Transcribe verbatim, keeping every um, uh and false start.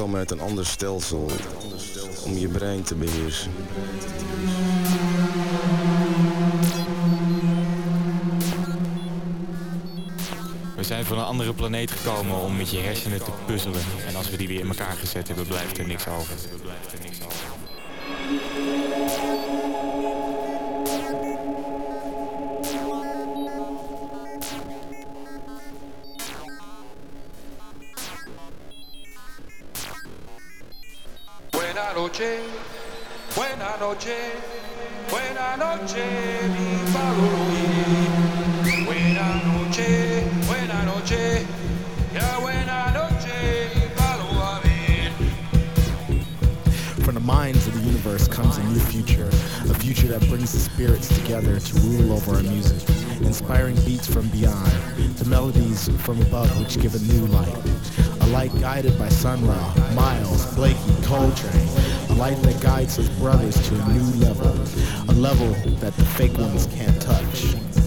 komen uit een ander stelsel. Om je brein te beheersen. We zijn van een andere planeet gekomen om met je hersenen te puzzelen. En als we die weer in elkaar gezet hebben, blijft er niks over. Buena noche, buena noche, buena noche, mi padre. Buena noche, buena noche, ya buena noche, mi padre. From the minds of the universe comes a new future, a future that brings the spirits together to rule over our music, inspiring beats from beyond, to melodies from above which give a new light. A light guided by Sun Ra, Miles, Blakey, Coltrane. A light that guides his brothers to a new level. A level that the fake ones can't touch.